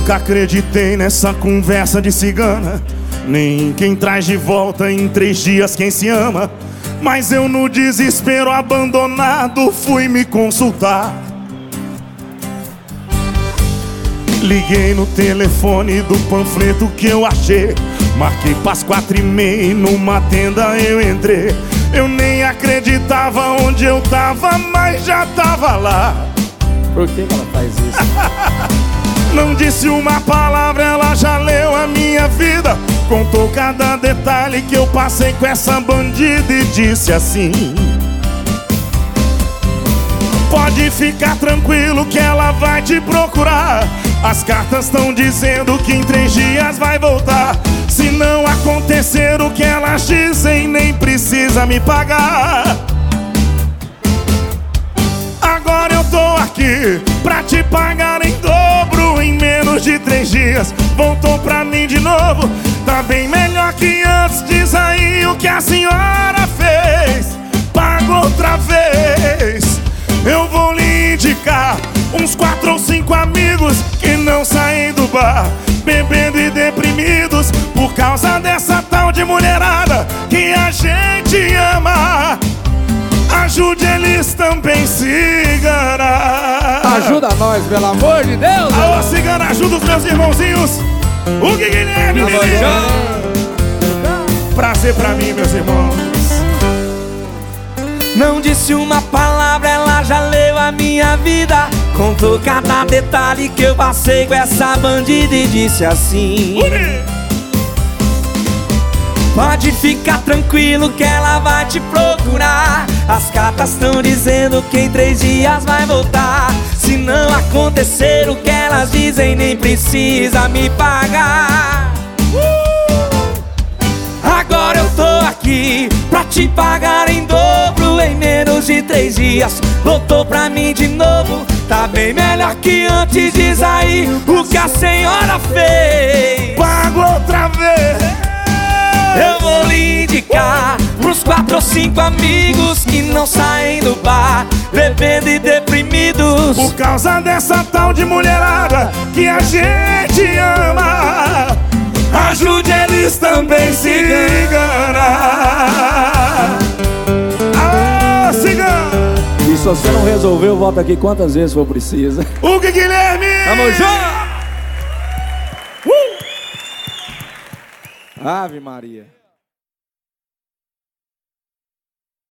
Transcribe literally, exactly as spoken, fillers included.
Nunca acreditei nessa conversa de cigana, nem quem traz de volta em três dias quem se ama. Mas eu no desespero abandonado fui me consultar. Liguei no telefone do panfleto que eu achei, marquei pras quatro e meia e numa tenda eu entrei. Eu nem acreditava onde eu tava, mas já tava lá. Por que ela faz isso? Não disse uma palavra, ela já leu a minha vida. Contou cada detalhe que eu passei com essa bandida e disse assim: pode ficar tranquilo que ela vai te procurar. As cartas estão dizendo que em três dias vai voltar. Se não acontecer o que elas dizem, nem precisa me pagar. Agora eu tô aqui pra te pagar em dobro em menos de três dias. Voltou pra mim de novo, tá bem melhor que antes. Diz aí o que a senhora fez, paga outra vez. Eu vou lhe indicar uns quatro ou cinco amigos que não saem do bar, bebendo e deprimidos por causa dessa tal de mulherada que a gente ama. Ajude eles também, cigana. Ajuda nós, pelo amor de Deus. Alô, cigana, ajuda os meus irmãozinhos. O Guilherme, prazer pra mim, meus irmãos. Não disse uma palavra, ela já leu a minha vida. Contou cada detalhe que eu passei com essa bandida e disse assim: pode ficar tranquilo que ela vai te procurar. As cartas estão dizendo que em três dias vai voltar. Se não acontecer o que elas dizem, nem precisa me pagar. Agora eu tô aqui pra te pagar em dobro em menos de três dias. Voltou pra mim de novo, tá bem melhor que antes. Diz aí o que a senhora fez, pago outra vez. Eu vou lhe indicar pros quatro ou cinco amigos que não saem do bar, bebendo e deprimidos por causa dessa tal de mulherada que a gente ama. Ajude eles também, cigana. Ah, cigana. E se você não resolveu, volta aqui quantas vezes for preciso. O Guilherme. Tamo junto. uh! Ave Maria.